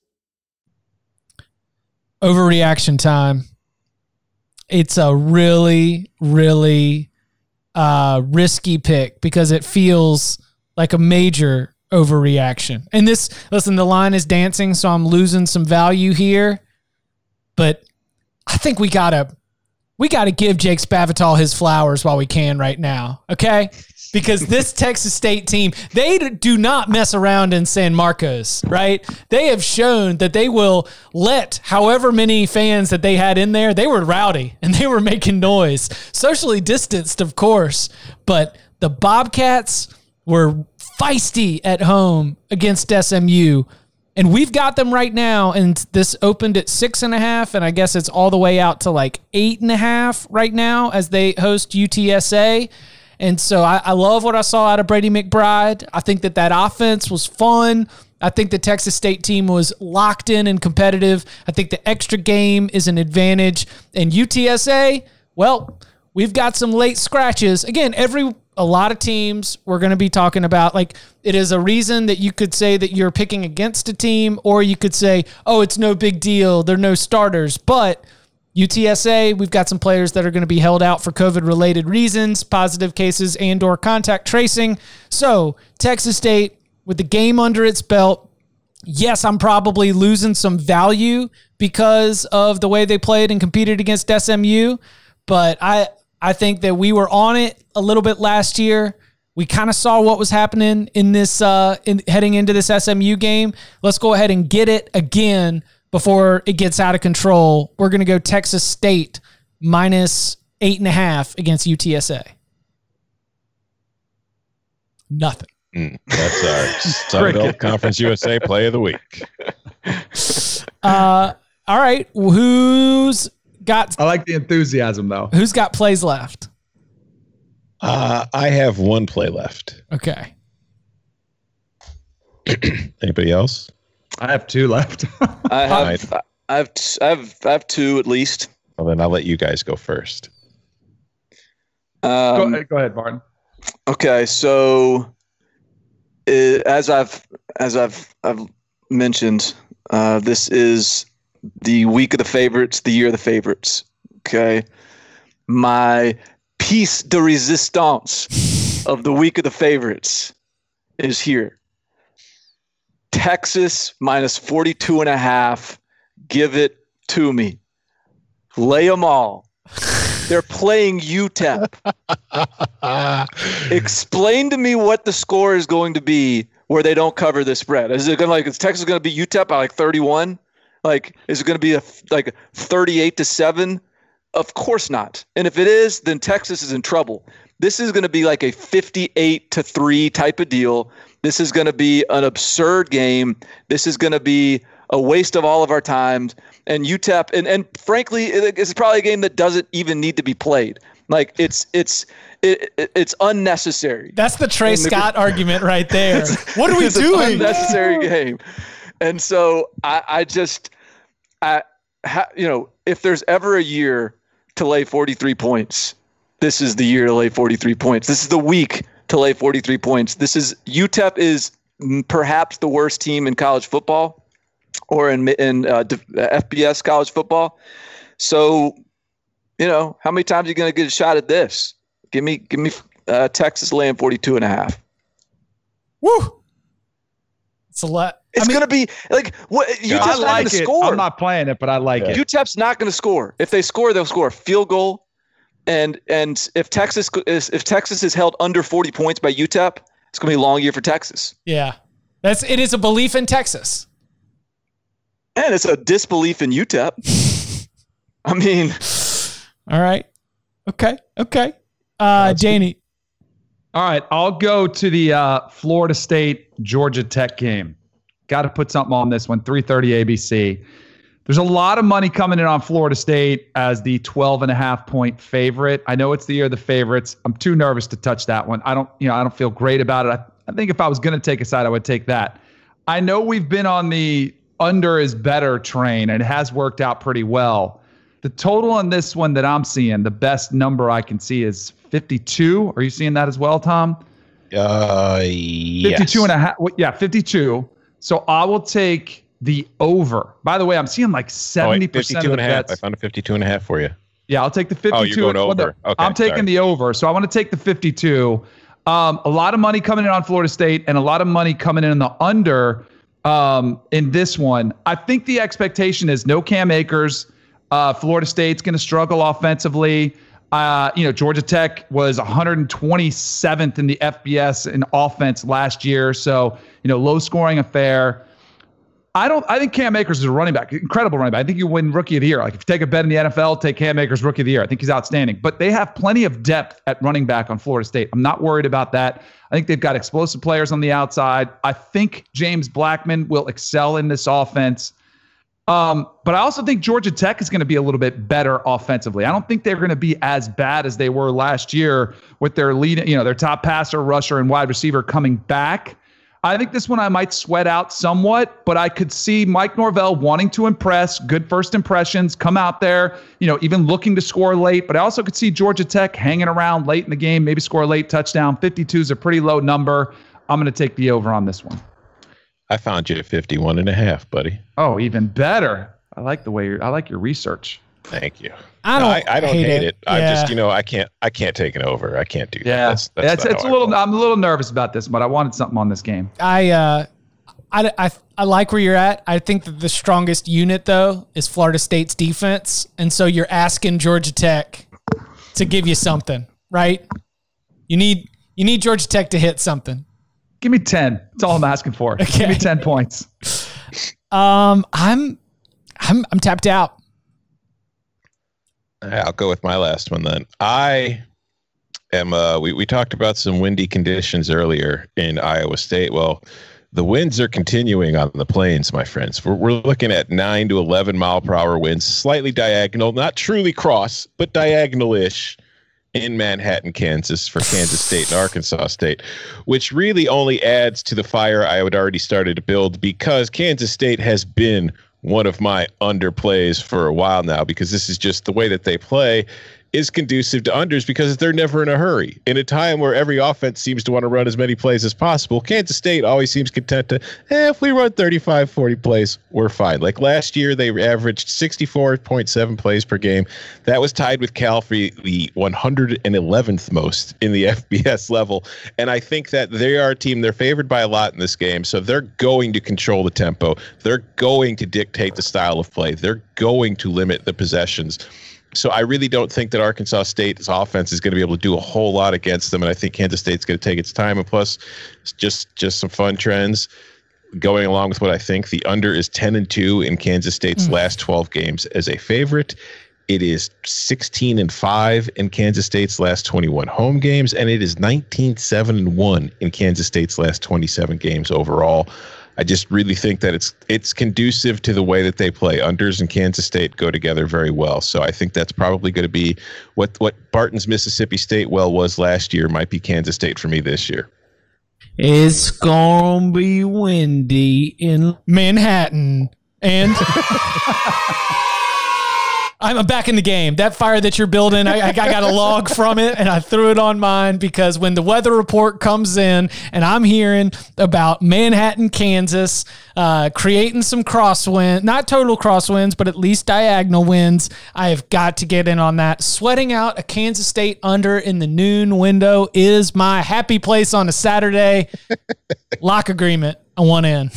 Overreaction time. It's a really, really risky pick because it feels like a major overreaction. And the line is dancing, so I'm losing some value here. But I think we gotta give Jake Spavital his flowers while we can right now, okay? Because this Texas State team, they do not mess around in San Marcos, right? They have shown that they will let however many fans that they had in there, they were rowdy and they were making noise. Socially distanced, of course, but the Bobcats were feisty at home against SMU. And we've got them right now, and this opened at 6.5, and I guess it's all the way out to like 8.5 right now as they host UTSA. And so I love what I saw out of Brady McBride. I think that offense was fun. I think the Texas State team was locked in and competitive. I think the extra game is an advantage. And UTSA, well, we've got some late scratches. Again, a lot of teams we're going to be talking about, like, it is a reason that you could say that you're picking against a team, or you could say, oh, it's no big deal, there are no starters. But UTSA, we've got some players that are going to be held out for COVID-related reasons, positive cases and or contact tracing. So Texas State, with the game under its belt, yes, I'm probably losing some value because of the way they played and competed against SMU, but I think that we were on it a little bit last year. We kind of saw what was happening in this heading into this SMU game. Let's go ahead and get it again before it gets out of control. We're going to go Texas State minus 8.5 against UTSA. Nothing.
That's our Sun Belt Conference USA play of the week.
All right. Who's got...
I like the enthusiasm, though.
Who's got plays left?
I have one play left.
Okay.
Anybody else?
I have two left.
I have two at least.
Well, then I'll let you guys go first.
Go ahead, Barton.
Okay, so as I've mentioned, this is the week of the favorites, the year of the favorites. Okay, my piece de resistance of the week of the favorites is here. Texas minus 42.5. Give it to me. Lay them all. They're playing UTEP. Explain to me what the score is going to be where they don't cover the spread. Is it going to is Texas going to be UTEP by like 31? Like, is it going to be like 38-7? Of course not. And if it is, then Texas is in trouble. This is going to be like a 58-3 type of deal. This is going to be an absurd game. This is going to be a waste of all of our time. And UTEP, and frankly, it's probably a game that doesn't even need to be played. Like it's unnecessary.
That's the Trey Scott argument right there. What are we doing?
An unnecessary game. And so if there's ever a year to lay 43 points, this is the year to lay 43 points. This is the week to lay 43 points. UTEP is perhaps the worst team in college football or in FBS college football. So, how many times are you going to get a shot at this? Give me Texas laying 42.5.
Woo! It's a lot.
It's going to be like what UTEP's
I like
not going to score.
I'm not playing it, but I like it.
UTEP's not going to score. If they score, they'll score a field goal. And if Texas is held under 40 points by UTEP, it's going to be a long year for Texas.
Yeah, it is a belief in Texas,
and it's a disbelief in UTEP. I mean,
all right, okay, Danny.
All right, I'll go to the Florida State Georgia Tech game. Got to put something on this one. 3:30 ABC. There's a lot of money coming in on Florida State as the 12.5 point favorite. I know it's the year of the favorites. I'm too nervous to touch that one. I don't feel great about it. I think if I was going to take a side, I would take that. I know we've been on the under is better train, and it has worked out pretty well. The total on this one that I'm seeing, the best number I can see is 52. Are you seeing that as well, Tom?
Yes.
52.5. Yeah, 52. So I will take the over. By the way, I'm seeing like 70% of the bets.
I found a 52.5 for you.
Yeah, I'll take the 52.
Oh, you're going over. Okay,
I'm taking the over. So I want to take the 52. A lot of money coming in on Florida State and a lot of money coming in on the under in this one. I think the expectation is no Cam Akers. Florida State's going to struggle offensively. Georgia Tech was 127th in the FBS in offense last year. So, low scoring affair. I think Cam Akers is a running back, incredible running back. I think you win Rookie of the Year. Like if you take a bet in the NFL, take Cam Akers Rookie of the Year. I think he's outstanding. But they have plenty of depth at running back on Florida State. I'm not worried about that. I think they've got explosive players on the outside. I think James Blackman will excel in this offense. But I also think Georgia Tech is going to be a little bit better offensively. I don't think they're going to be as bad as they were last year with their lead, their top passer, rusher, and wide receiver coming back. I think this one I might sweat out somewhat, but I could see Mike Norvell wanting to impress, good first impressions, come out there, even looking to score late. But I also could see Georgia Tech hanging around late in the game, maybe score a late touchdown. 52 is a pretty low number. I'm going to take the over on this one.
I found you at 51.5, buddy.
Oh, even better. I like your research.
Thank you.
I
don't hate it. I'm
Yeah.
just, I can't take an over. I can't do that.
Yeah,
That's
it's
not
a
how I
little.
roll.
I'm a little nervous about this, but I wanted something on this game.
I like where you're at. I think that the strongest unit though is Florida State's defense, and so you're asking Georgia Tech to give you something, right? You need Georgia Tech to hit something.
Give me 10. That's all I'm asking for.
Okay.
Give me 10 points.
I'm tapped out.
I'll go with my last one then. I am. We talked about some windy conditions earlier in Iowa State. Well, the winds are continuing on the plains, my friends. We're looking at 9 to 11 mile per hour winds, slightly diagonal, not truly cross, but diagonal-ish in Manhattan, Kansas for Kansas State and Arkansas State, which really only adds to the fire I had already started to build because Kansas State has been one of my underplays for a while now because this is just the way that they play is conducive to unders because they're never in a hurry. In a time where every offense seems to want to run as many plays as possible, Kansas State always seems content to, if we run 35, 40 plays, we're fine. Like last year, they averaged 64.7 plays per game. That was tied with Cal for the 111th most in the FBS level. And I think that they are a team, they're favored by a lot in this game, so they're going to control the tempo. They're going to dictate the style of play. They're going to limit the possessions. So I really don't think that Arkansas State's offense is going to be able to do a whole lot against them, and I think Kansas State's going to take its time. And plus, just some fun trends going along with what I think. The under is 10-2 in Kansas State's last 12 games as a favorite. It is 16-5 in Kansas State's last 21 home games, and it is 19-7-1 in Kansas State's last 27 games overall. I just really think that it's conducive to the way that they play. Unders and Kansas State go together very well. So I think that's probably going to be what Barton's Mississippi State was last year might be Kansas State for me this year.
It's gonna be windy in Manhattan. And I'm back in the game. That fire that you're building, I got a log from it, and I threw it on mine because when the weather report comes in and I'm hearing about Manhattan, Kansas, creating some crosswind, not total crosswinds, but at least diagonal winds, I have got to get in on that. Sweating out a Kansas State under in the noon window is my happy place on a Saturday. Lock agreement. I want in.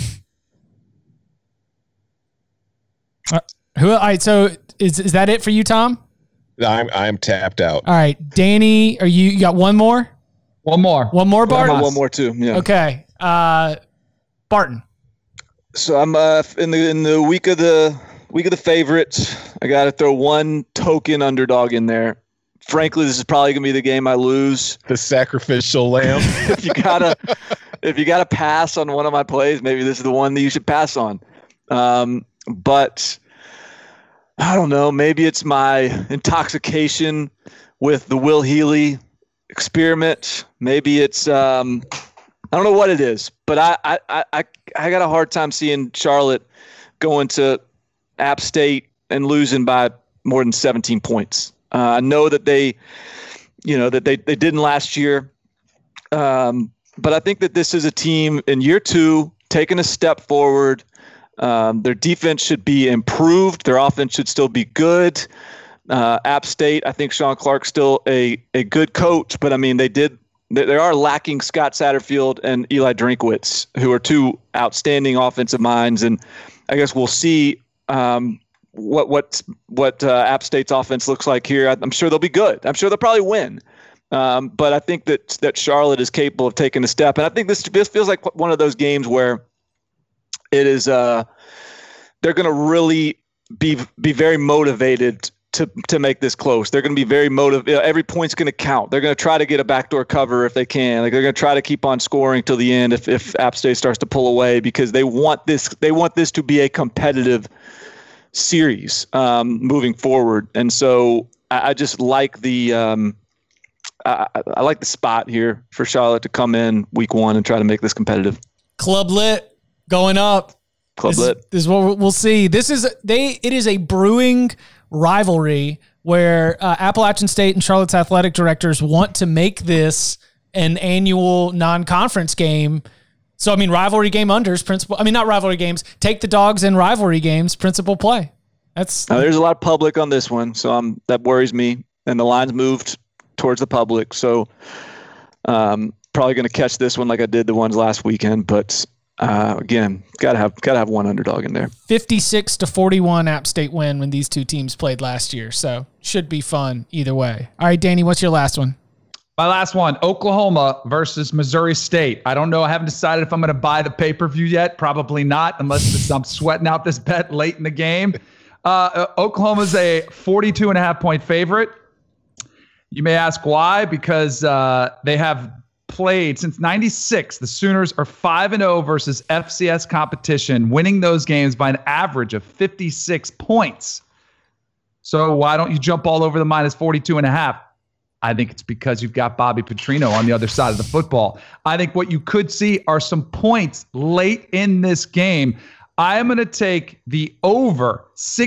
All right, so is that it for you, Tom?
I'm tapped out.
All right, Danny, you got one more?
One more,
Bart?
One more too. Yeah.
Okay. Barton.
So I'm in the week of the favorites. I got to throw one token underdog in there. Frankly, this is probably gonna be the game I lose.
The sacrificial lamb.
If you gotta pass on one of my plays, maybe this is the one that you should pass on. But I don't know. Maybe it's my intoxication with the Will Healy experiment. Maybe it's I don't know what it is, but I got a hard time seeing Charlotte going to App State and losing by more than 17 points. I know that they didn't last year, but I think that this is a team in year two taking a step forward. Their defense should be improved. Their offense should still be good. App State, I think Sean Clark's still a good coach, but I mean, they are lacking Scott Satterfield and Eli Drinkwitz, who are two outstanding offensive minds. And I guess we'll see what App State's offense looks like here. I'm sure they'll be good. I'm sure they'll probably win. But I think that Charlotte is capable of taking a step. And I think this feels like one of those games where it is they're going to really be very motivated to make this close. They're going to be very motivated. Every point's going to count. They're going to try to get a backdoor cover if they can. Like, they're going to try to keep on scoring till the end if App State starts to pull away, because they want this to be a competitive series moving forward. And so I just like the I like the spot here for Charlotte to come in week one and try to make this competitive.
Club Lit going up.
Club Lit.
This is what we'll see. It is a brewing rivalry where Appalachian State and Charlotte's athletic directors want to make this an annual non-conference game. So, I mean, rivalry game unders, principal. I mean, not rivalry games. Take the dogs in rivalry games, principal play.
Now, there's a lot of public on this one, so that worries me. And the line's moved towards the public, so probably going to catch this one like I did the ones last weekend. But again, gotta have one underdog in there.
56-41 App State win when these two teams played last year, so should be fun either way. All right, Danny, what's your last one?
My last one, Oklahoma versus Missouri State. I don't know. I haven't decided if I'm going to buy the pay-per-view yet. Probably not, unless I'm sweating out this bet late in the game. Oklahoma's a 42.5-point favorite. You may ask why, because they have played since 96. The Sooners are 5-0 versus FCS competition, winning those games by an average of 56 points. So why don't you jump all over the minus 42.5? I think it's because you've got Bobby Petrino on the other side of the football. I think what you could see are some points late in this game. I am going to take the over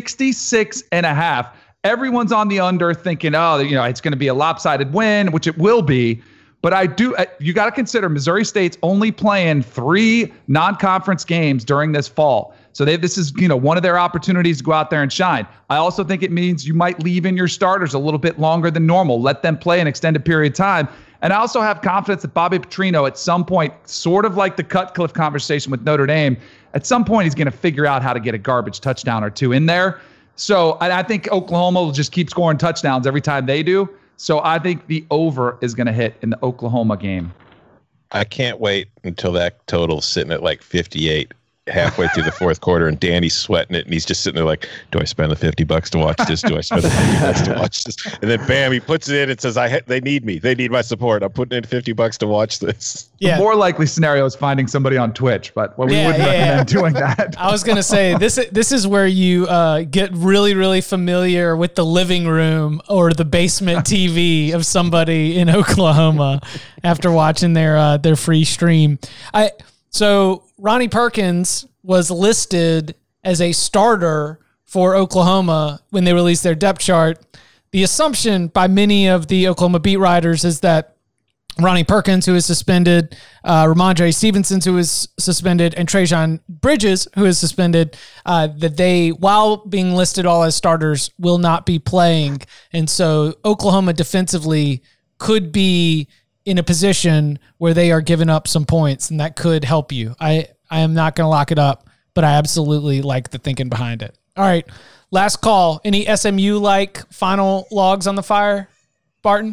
66.5. Everyone's on the under thinking, it's going to be a lopsided win, which it will be. But you got to consider Missouri State's only playing 3 non-conference games during this fall. So this is, one of their opportunities to go out there and shine. I also think it means you might leave in your starters a little bit longer than normal. Let them play an extended period of time. And I also have confidence that Bobby Petrino at some point, sort of like the Cutcliffe conversation with Notre Dame, at some point he's going to figure out how to get a garbage touchdown or 2 in there. So I think Oklahoma will just keep scoring touchdowns every time they do. So I think the over is going to hit in the Oklahoma game.
I can't wait until that total's sitting at like 58 halfway through the fourth quarter, and Danny's sweating it, and he's just sitting there like, do I spend the $50 to watch this? Do I spend the $50 to watch this? And then bam, he puts it in and says, they need me. They need my support. I'm putting in $50 to watch this.
Yeah. The more likely scenario is finding somebody on Twitch, but we wouldn't recommend doing that.
I was going to say, this is where you get really, really familiar with the living room or the basement TV of somebody in Oklahoma after watching their free stream. So Ronnie Perkins was listed as a starter for Oklahoma when they released their depth chart. The assumption by many of the Oklahoma beat writers is that Ronnie Perkins, who is suspended, Ramondre Stevenson, who is suspended, and Trajan Bridges, who is suspended, that they, while being listed all as starters, will not be playing. And so Oklahoma defensively could be in a position where they are giving up some points, and that could help you. I am not going to lock it up, but I absolutely like the thinking behind it. All right, last call. Any SMU-like final logs on the fire, Barton?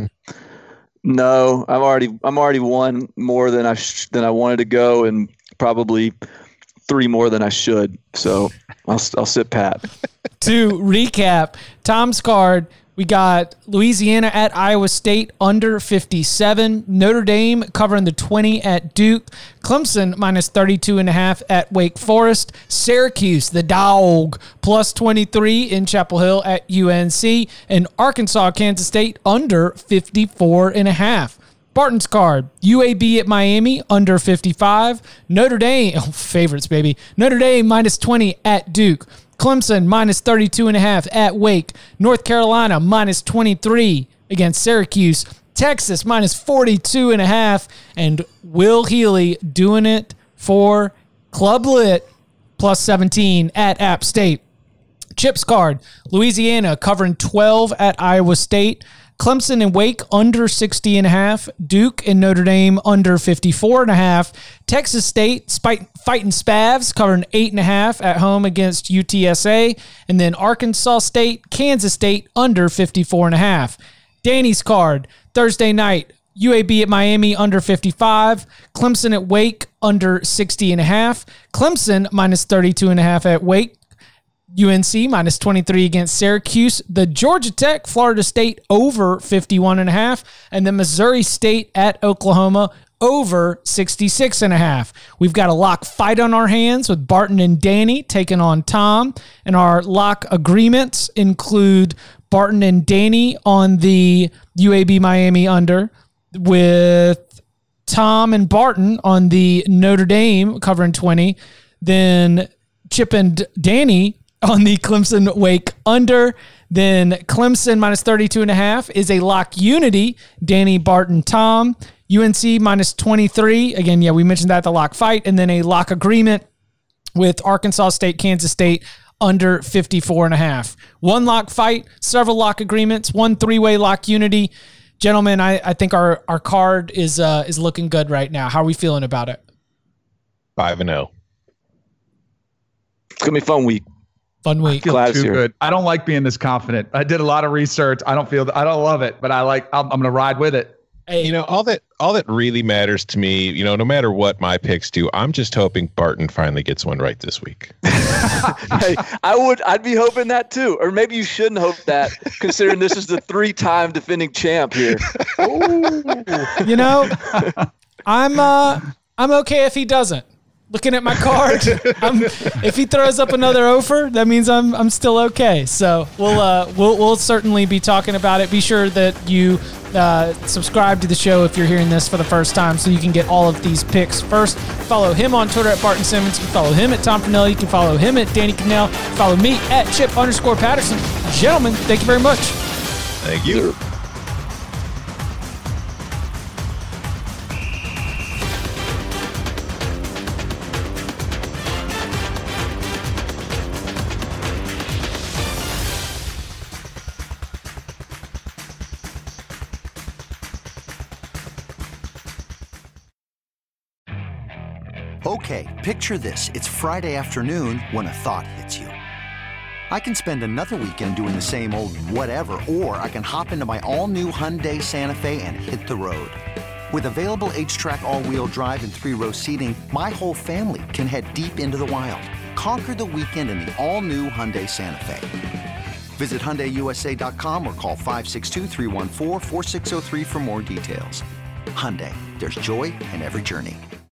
No, I'm already one more than I wanted to go, and probably 3 more than I should. So I'll sit pat.
To recap, Tom's card. We got Louisiana at Iowa State under 57. Notre Dame covering the 20 at Duke. Clemson minus 32.5 at Wake Forest. Syracuse, the dog, plus 23 in Chapel Hill at UNC. And Arkansas, Kansas State under 54.5. Barton's card, UAB at Miami, under 55. Notre Dame, favorites, baby. Notre Dame minus 20 at Duke. Clemson minus 32.5 at Wake. North Carolina minus 23 against Syracuse. Texas minus 42.5. And Will Healy doing it for Club Lit, plus 17 at App State. Chips card, Louisiana covering 12 at Iowa State. Clemson and Wake under 60.5. Duke and Notre Dame under 54.5. Texas State fighting Spavs covering 8.5 at home against UTSA. And then Arkansas State, Kansas State under 54.5. Danny's card, Thursday night, UAB at Miami under 55. Clemson at Wake under 60.5. Clemson minus 32.5 at Wake. UNC minus 23 against Syracuse. The Georgia Tech, Florida State over 51.5. And the Missouri State at Oklahoma over 66.5. We've got a lock fight on our hands with Barton and Danny taking on Tom. And our lock agreements include Barton and Danny on the UAB Miami under, with Tom and Barton on the Notre Dame covering 20. Then Chip and Danny on the Clemson Wake under. Then Clemson minus 32.5 is a lock unity. Danny, Barton, Tom. UNC minus 23. Again, we mentioned that, the lock fight. And then a lock agreement with Arkansas State, Kansas State under 54.5. One lock fight, several lock agreements, one three-way lock unity. Gentlemen, I think our card is looking good right now. How are we feeling about it?
5-0.
It's going to be a fun week.
Fun week.
I feel too good. I don't like being this confident. I did a lot of research. I don't love it, but I'm going to ride with it.
Hey.
You know, all that really matters to me, you know, no matter what my picks do, I'm just hoping Barton finally gets one right this week.
Hey, I'd be hoping that too. Or maybe you shouldn't hope that, considering this is the 3-time defending champ here.
You know, I'm okay if he doesn't. Looking at my card, if he throws up another offer, that means I'm still okay. So we'll certainly be talking about it. Be sure that you subscribe to the show if you're hearing this for the first time, so you can get all of these picks first. Follow him on Twitter at Barton Simmons. You can follow him at Tom Fernelli. You can follow him at Danny Cannell. Follow me at Chip_Patterson. Gentlemen, thank you very much.
Thank you.
Okay, picture this. It's Friday afternoon when a thought hits you. I can spend another weekend doing the same old whatever, or I can hop into my all-new Hyundai Santa Fe and hit the road. With available H-Track all-wheel drive and 3-row seating, my whole family can head deep into the wild. Conquer the weekend in the all-new Hyundai Santa Fe. Visit HyundaiUSA.com or call 562-314-4603 for more details. Hyundai, there's joy in every journey.